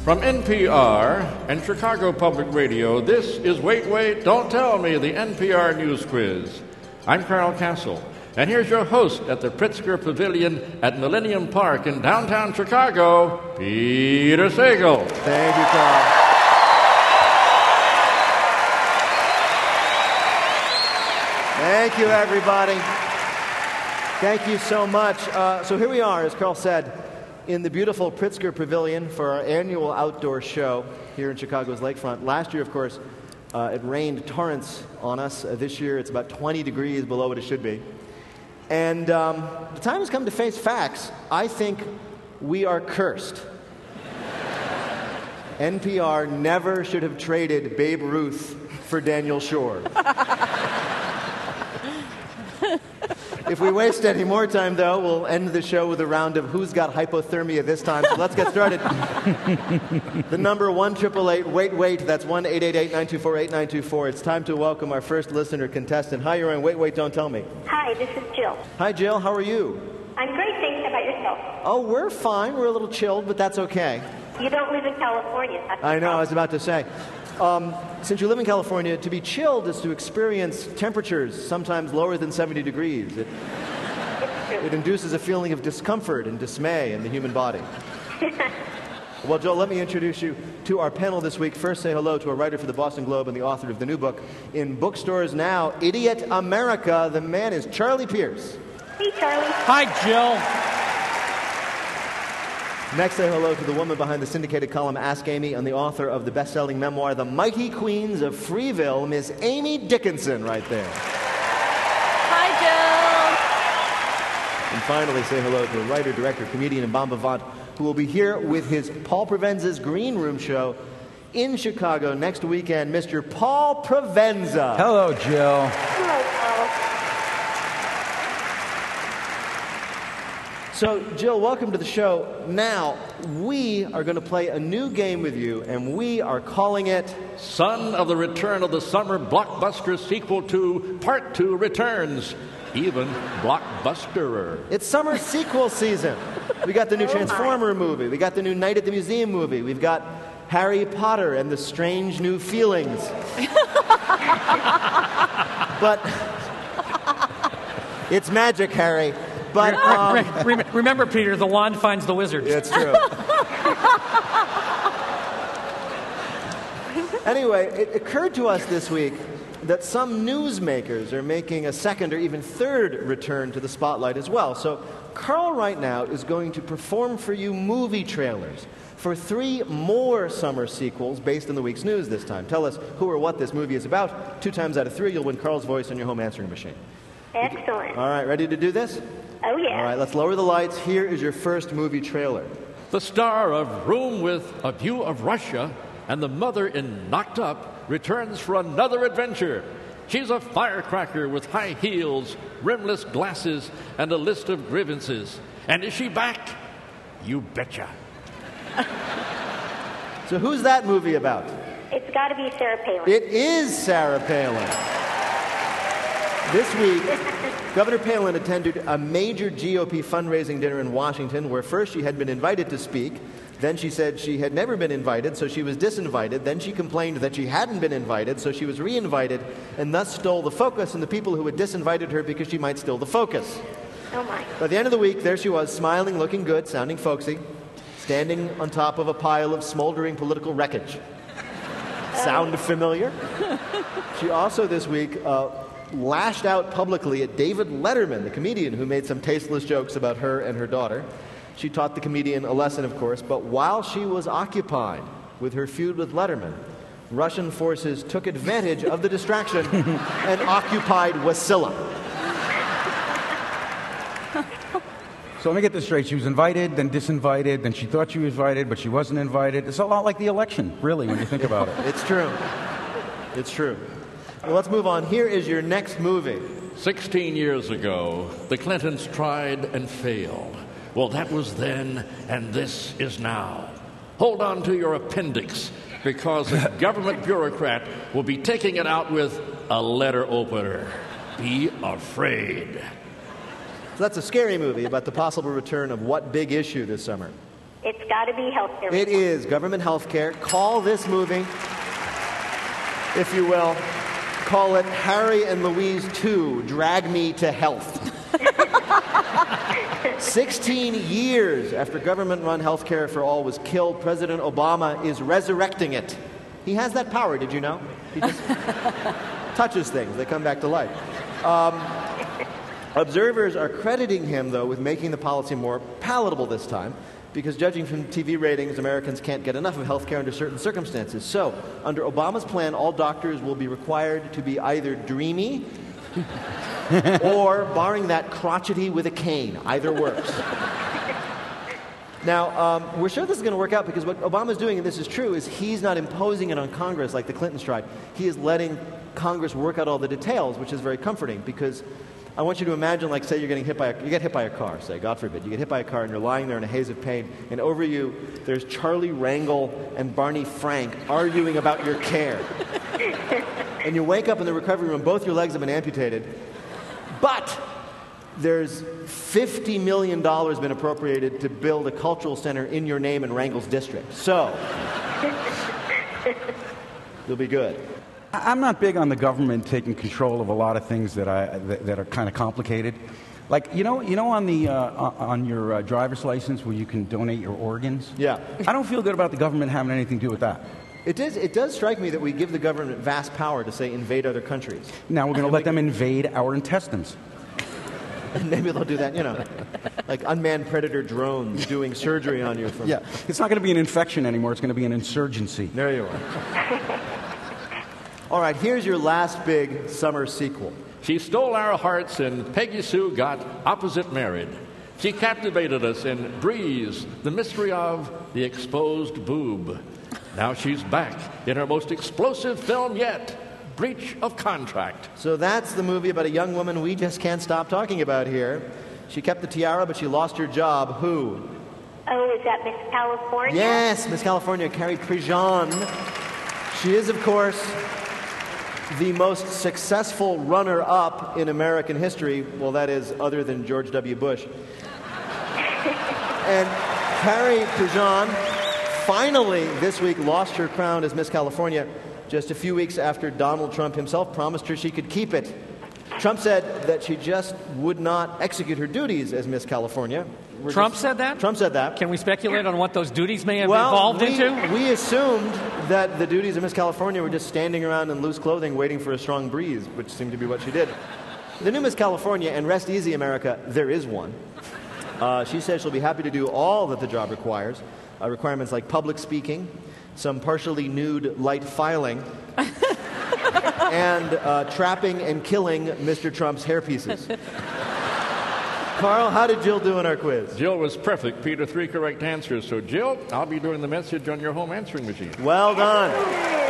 From NPR and Chicago Public Radio, this is Wait, Wait, Don't Tell Me, the NPR News Quiz. I'm Carl Castle, and here's your host at the Pritzker Pavilion at Millennium Park in downtown Chicago, Peter Sagal. Thank you, Carl. Thank you, everybody. Thank you so much. So here we are, as Carl said, in the beautiful Pritzker Pavilion for our annual outdoor show here in Chicago's lakefront. Last year, of course, it rained torrents on us. This year, it's about 20 degrees below what it should be. And the time has come to face facts. I think we are cursed. NPR never should have traded Babe Ruth for Daniel Shore. If we waste any more time, though, we'll end the show with a round of Who's Got Hypothermia this time. So let's get started. The number 1-888-WAIT-WAIT. That's 1-888-924-8924. It's time to welcome our first listener contestant. Hi, you're on Wait, Wait, Don't Tell Me. Hi, this is Jill. Hi, Jill. How are you? I'm great, thanks. How about yourself? Oh, we're fine. We're a little chilled, but that's okay. You don't live in California. That's I know. I was about to say. Since you live in California, to be chilled is to experience temperatures sometimes lower than 70 degrees. It induces a feeling of discomfort and dismay in the human body. Well, Joel, let me introduce you to our panel this week. First, say hello to a writer for the Boston Globe and the author of the new book, in bookstores now, Idiot America. The man is Charlie Pierce. Hey, Charlie. Hi, Jill. Next, say hello to the woman behind the syndicated column Ask Amy and the author of the best-selling memoir, The Mighty Queens of Freeville, Miss Amy Dickinson, right there. Hi, Jill. And finally, say hello to a writer, director, comedian, and bon vivant who will be here with his Paul Provenza's Green Room show in Chicago next weekend, Mr. Paul Provenza. Hello, Jill. Hello, Paul. So, Jill, welcome to the show. Now, we are going to play a new game with you, and we are calling it Son of the Return of the Summer Blockbuster Sequel to Part 2 Returns, even Blockbusterer. It's summer sequel season. We got the new Transformer movie. We got the new Night at the Museum movie. We've got Harry Potter and the Strange New Feelings. But it's magic, Harry. But remember, Peter, the wand finds the wizard. It's true. Anyway, it occurred to us this week that some newsmakers are making a second or even third return to the spotlight as well. So Carl right now is going to perform for you movie trailers for 3 more summer sequels based on the week's news this time. Tell us who or what this movie is about. 2 times out of 3, you'll win Carl's voice on your home answering machine. Excellent. All right, ready to do this? Oh, yeah. All right, let's lower the lights. Here is your first movie trailer. The star of Room with a View of Russia and the mother in Knocked Up returns for another adventure. She's a firecracker with high heels, rimless glasses, and a list of grievances. And is she back? You betcha. So who's that movie about? It's got to be Sarah Palin. It is Sarah Palin. This week, Governor Palin attended a major GOP fundraising dinner in Washington where first she had been invited to speak. Then she said she had never been invited, so she was disinvited. Then she complained that she hadn't been invited, so she was reinvited, and thus stole the focus and the people who had disinvited her because she might steal the focus. Oh, my. By the end of the week, there she was, smiling, looking good, sounding folksy, standing on top of a pile of smoldering political wreckage. Sound familiar? She also this week lashed out publicly at David Letterman, the comedian who made some tasteless jokes about her and her daughter. She taught the comedian a lesson, of course, but while she was occupied with her feud with Letterman, Russian forces took advantage of the distraction and occupied Wasilla. So let me get this straight. She was invited, then disinvited, then she thought she was invited, but she wasn't invited. It's a lot like the election, really, when you think about it. It's true. It's true. Well, let's move on. Here is your next movie. 16 years ago, the Clintons tried and failed. Well, that was then, and this is now. Hold on to your appendix, because a government bureaucrat will be taking it out with a letter opener. Be afraid. So that's a scary movie about the possible return of what big issue this summer? It's got to be healthcare. It is government health care. Call this movie, if you will, call it Harry and Louise 2, Drag Me to Health. 16 years after government-run health care for all was killed, President Obama is resurrecting it. He has that power, did you know? He just touches things. They come back to life. Observers are crediting him, though, with making the policy more palatable this time, because judging from TV ratings, Americans can't get enough of health care under certain circumstances. So, under Obama's plan, all doctors will be required to be either dreamy or, barring that, crotchety with a cane. Either works. Now, we're sure this is going to work out because what Obama's doing, and this is true, is he's not imposing it on Congress like the Clintons tried. He is letting Congress work out all the details, which is very comforting because I want you to imagine, like, say you get hit by a car, say, God forbid. You get hit by a car and you're lying there in a haze of pain, and over you there's Charlie Rangel and Barney Frank arguing about your care. And you wake up in the recovery room, both your legs have been amputated, but there's $50 million been appropriated to build a cultural center in your name in Rangel's district. So, you'll be good. I'm not big on the government taking control of a lot of things that are kind of complicated. Like, you know, on your driver's license where you can donate your organs? Yeah. I don't feel good about the government having anything to do with that. It does strike me that we give the government vast power to, say, invade other countries. Now we're going to let them invade our intestines. And maybe they'll do that, you know, like unmanned predator drones doing surgery on you. Yeah, it's not going to be an infection anymore. It's going to be an insurgency. There you are. All right, here's your last big summer sequel. She stole our hearts and Peggy Sue got opposite married. She captivated us in Breeze, the mystery of the exposed boob. Now she's back in her most explosive film yet, Breach of Contract. So that's the movie about a young woman we just can't stop talking about here. She kept the tiara, but she lost her job. Who? Oh, is that Miss California? Yes, Miss California, Carrie Prejean. She is, of course, the most successful runner-up in American history. Well, that is, other than George W. Bush. And Carrie Prejean finally this week lost her crown as Miss California just a few weeks after Donald Trump himself promised her she could keep it. Trump said that she just would not execute her duties as Miss California. Trump said that? Trump said that. Can we speculate on what those duties may have evolved into? We assumed that the duties of Miss California were just standing around in loose clothing waiting for a strong breeze, which seemed to be what she did. The new Miss California, and rest easy, America, there is one. She says she'll be happy to do all that the job requires. Requirements like public speaking, some partially nude light filing, and trapping and killing Mr. Trump's hairpieces. Carl, how did Jill do in our quiz? Jill was perfect. Peter, 3 correct answers. So, Jill, I'll be doing the message on your home answering machine. Well done.